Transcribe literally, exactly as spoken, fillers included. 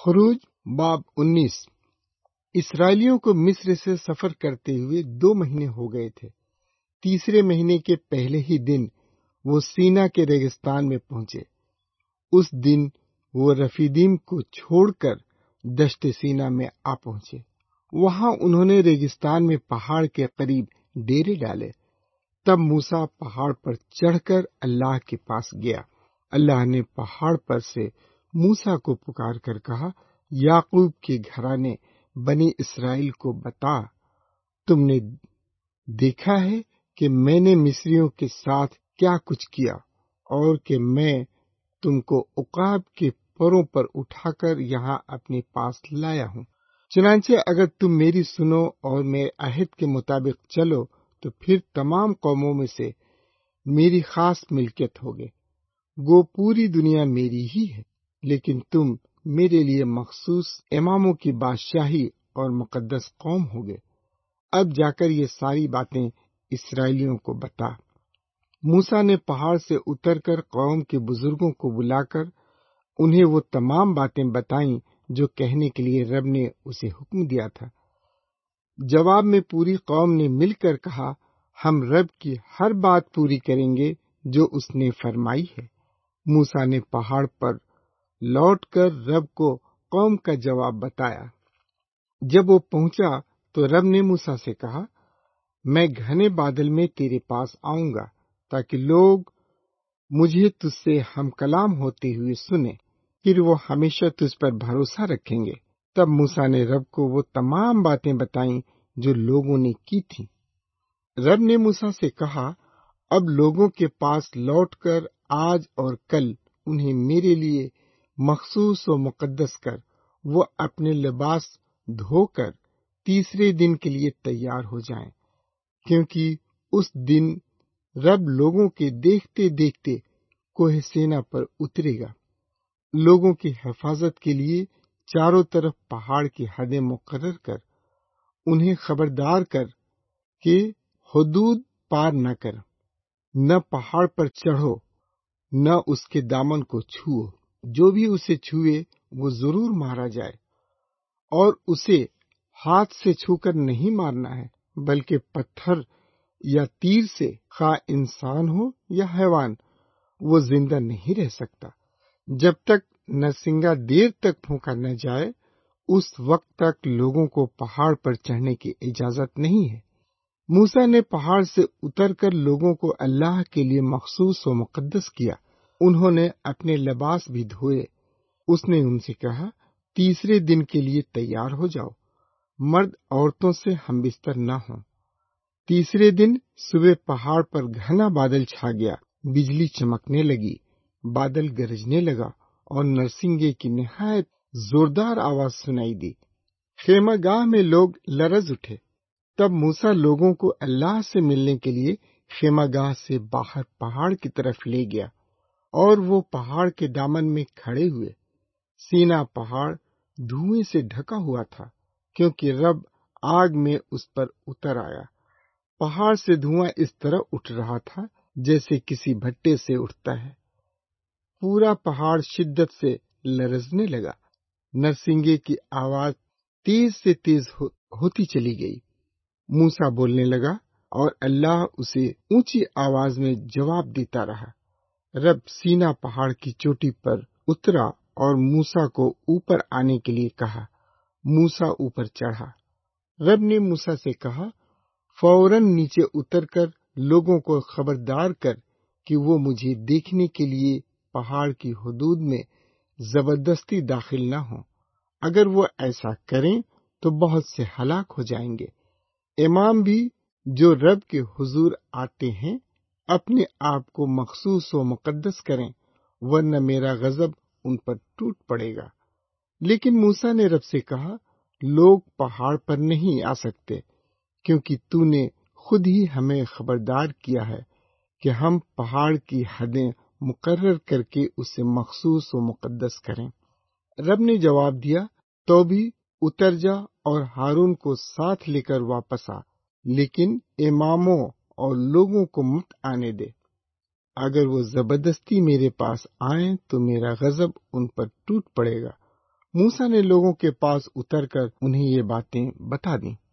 خروج باب انیس۔ اسرائیلیوں کو مصر سے سفر کرتے ہوئے دو مہینے ہو گئے تھے۔ تیسرے مہینے کے پہلے ہی دن وہ سینا کے ریگستان میں پہنچے۔ اس دن وہ رفیدیم کو چھوڑ کر دشت سینا میں آ پہنچے۔ وہاں انہوں نے ریگستان میں پہاڑ کے قریب ڈیرے ڈالے۔ تب موسیٰ پہاڑ پر چڑھ کر اللہ کے پاس گیا۔ اللہ نے پہاڑ پر سے موسیٰ کو پکار کر کہا، یعقوب کے گھرانے بنی اسرائیل کو بتا، تم نے دیکھا ہے کہ میں نے مصریوں کے ساتھ کیا کچھ کیا، اور کہ میں تم کو عقاب کے پروں پر اٹھا کر یہاں اپنے پاس لایا ہوں۔ چنانچہ اگر تم میری سنو اور میرے عہد کے مطابق چلو تو پھر تمام قوموں میں سے میری خاص ملکیت ہوگے۔ گو پوری دنیا میری ہی ہے، لیکن تم میرے لیے مخصوص اماموں کی بادشاہی اور مقدس قوم ہوگے۔ اب جا کر یہ ساری باتیں اسرائیلیوں کو بتا۔ موسیٰ نے پہاڑ سے اتر کر قوم کے بزرگوں کو بلا کر انہیں وہ تمام باتیں بتائیں جو کہنے کے لیے رب نے اسے حکم دیا تھا۔ جواب میں پوری قوم نے مل کر کہا، ہم رب کی ہر بات پوری کریں گے جو اس نے فرمائی ہے۔ موسیٰ نے پہاڑ پر لوٹ کر رب کو قوم کا جواب بتایا۔ جب وہ پہنچا تو رب نے موسیٰ سے کہا، میں گھنے بادل میں تیرے پاس آؤں گا تاکہ لوگ مجھے تجھ سے ہم کلام ہوتے ہوئے سنیں، پھر وہ ہمیشہ تجھ پر بھروسہ رکھیں گے۔ تب موسیٰ نے رب کو وہ تمام باتیں بتائیں جو لوگوں نے کی تھیں۔ رب نے موسیٰ سے کہا، اب لوگوں کے پاس لوٹ کر آج اور کل انہیں میرے لیے مخصوص و مقدس کر، وہ اپنے لباس دھو کر تیسرے دن کے لیے تیار ہو جائیں، کیونکہ اس دن رب لوگوں کے دیکھتے دیکھتے کوہ سینا پر اترے گا۔ لوگوں کی حفاظت کے لیے چاروں طرف پہاڑ کی حدیں مقرر کر، انہیں خبردار کر کہ حدود پار نہ کر، نہ پہاڑ پر چڑھو، نہ اس کے دامن کو چھوؤ۔ جو بھی اسے چھوئے وہ ضرور مارا جائے، اور اسے ہاتھ سے چھو کر نہیں مارنا ہے، بلکہ پتھر یا تیر سے، خواہ انسان ہو یا حیوان، وہ زندہ نہیں رہ سکتا۔ جب تک نرسنگا دیر تک پھونکا نہ جائے، اس وقت تک لوگوں کو پہاڑ پر چڑھنے کی اجازت نہیں ہے۔ موسیٰ نے پہاڑ سے اتر کر لوگوں کو اللہ کے لیے مخصوص و مقدس کیا۔ انہوں نے اپنے لباس بھی دھوئے۔ اس نے ان سے کہا، تیسرے دن کے لیے تیار ہو جاؤ، مرد عورتوں سے ہم بستر نہ ہوں۔ تیسرے دن صبح پہاڑ پر گھنا بادل چھا گیا، بجلی چمکنے لگی، بادل گرجنے لگا، اور نرسنگے کی نہایت زوردار آواز سنائی دی۔ خیمہ گاہ میں لوگ لرز اٹھے۔ تب موسیٰ لوگوں کو اللہ سے ملنے کے لیے خیمہ گاہ سے باہر پہاڑ کی طرف لے گیا، اور وہ پہاڑ کے دامن میں کھڑے ہوئے۔ سینا پہاڑ دھوئیں سے ڈھکا ہوا تھا، کیونکہ رب آگ میں اس پر اتر آیا۔ پہاڑ سے دھواں اس طرح اٹھ رہا تھا جیسے کسی بھٹے سے اٹھتا ہے۔ پورا پہاڑ شدت سے لرزنے لگا۔ نرسنگے کی آواز تیز سے تیز ہو ہوتی چلی گئی۔ موسیٰ بولنے لگا اور اللہ اسے اونچی آواز میں جواب دیتا رہا۔ رب سینا پہاڑ کی چوٹی پر اترا اور موسیٰ کو اوپر آنے کے لیے کہا۔ موسیٰ اوپر چڑھا۔ رب نے موسیٰ سے کہا، فوراً نیچے اتر کر لوگوں کو خبردار کر کہ وہ مجھے دیکھنے کے لیے پہاڑ کی حدود میں زبردستی داخل نہ ہوں۔ اگر وہ ایسا کریں تو بہت سے ہلاک ہو جائیں گے۔ امام بھی جو رب کے حضور آتے ہیں اپنے آپ کو مخصوص و مقدس کریں، ورنہ میرا غضب ان پر ٹوٹ پڑے گا۔ لیکن موسیٰ نے رب سے کہا، لوگ پہاڑ پر نہیں آ سکتے، کیونکہ تو نے خود ہی ہمیں خبردار کیا ہے کہ ہم پہاڑ کی حدیں مقرر کر کے اسے مخصوص و مقدس کریں۔ رب نے جواب دیا، تو بھی اتر جا اور ہارون کو ساتھ لے کر واپس آ، لیکن اماموں اور لوگوں کو مت آنے دے۔ اگر وہ زبردستی میرے پاس آئیں تو میرا غضب ان پر ٹوٹ پڑے گا، موسیٰ نے لوگوں کے پاس اتر کر انہیں یہ باتیں بتا دیں۔